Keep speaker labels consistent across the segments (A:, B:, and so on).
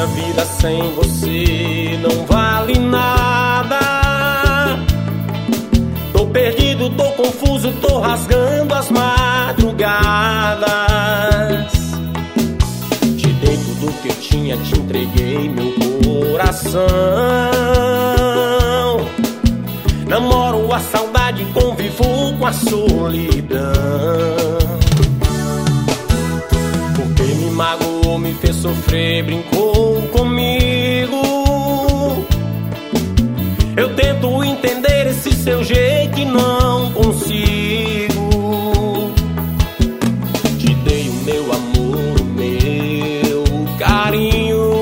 A: minha vida sem você não vale nada. Tô perdido, tô confuso, tô rasgando as madrugadas. Te dei tudo que eu tinha, te entreguei meu coração. Namoro a saudade, convivo com a solidão. Porque me magoou, me fez sofrer, brincou comigo. Eu tento entender esse seu jeito e não consigo. Te dei o meu amor, o meu carinho.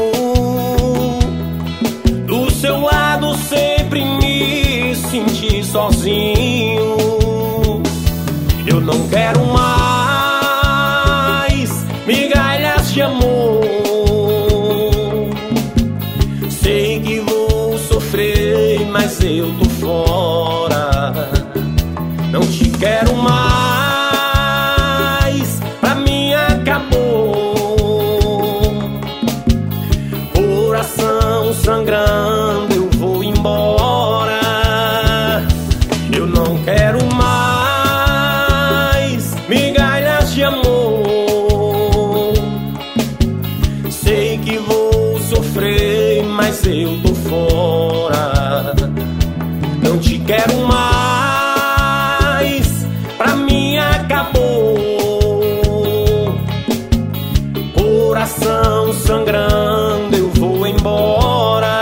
A: Do seu lado sempre me senti sozinho. Eu não quero mais migalhas de amor. Sei que vou sofrer, mas eu tô fora. Não te quero mais, pra mim acabou. Coração sangrando, eu vou embora. Eu não quero mais migalhas de amor. Sei que vou sofrer, mas eu tô fora. Não te quero mais, pra mim acabou. Coração sangrando, eu vou embora.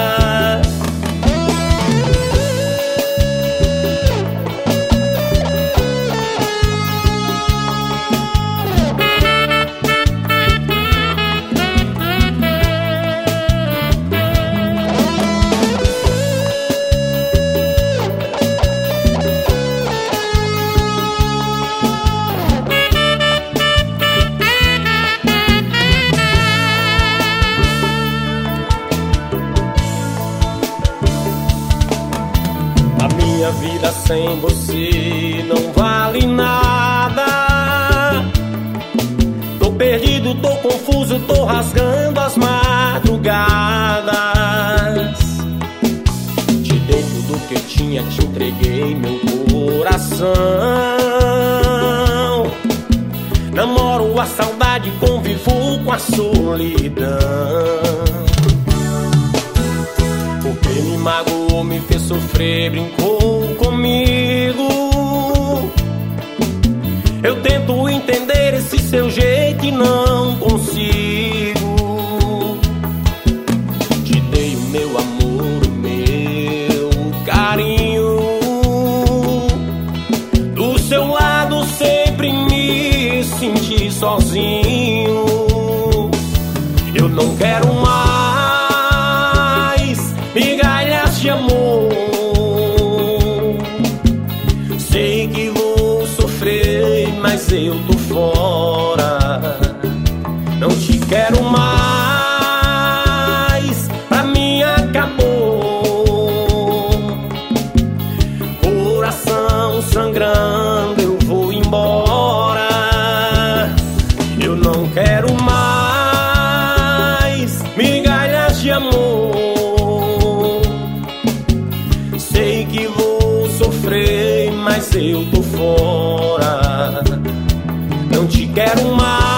A: Minha vida sem você não vale nada. Tô perdido, tô confuso, tô rasgando as madrugadas. Te dei tudo que eu tinha, te entreguei meu coração. Namoro a saudade, convivo com a solidão. Porque me magoou, me fez sofrer, brincou comigo. Eu tento entender esse seu jeito e não consigo. Te dei o meu amor, o meu carinho. Do seu lado sempre me senti sozinho. Eu não quero mais migalhas de amor. Sei que vou sofrer, mas eu tô fora. Não te quero mais, pra mim acabou. Coração sangrando, eu vou embora. Eu não quero mais migalhas de amor. Sei que vou sofrer, mas eu tô fora. Não te quero mais.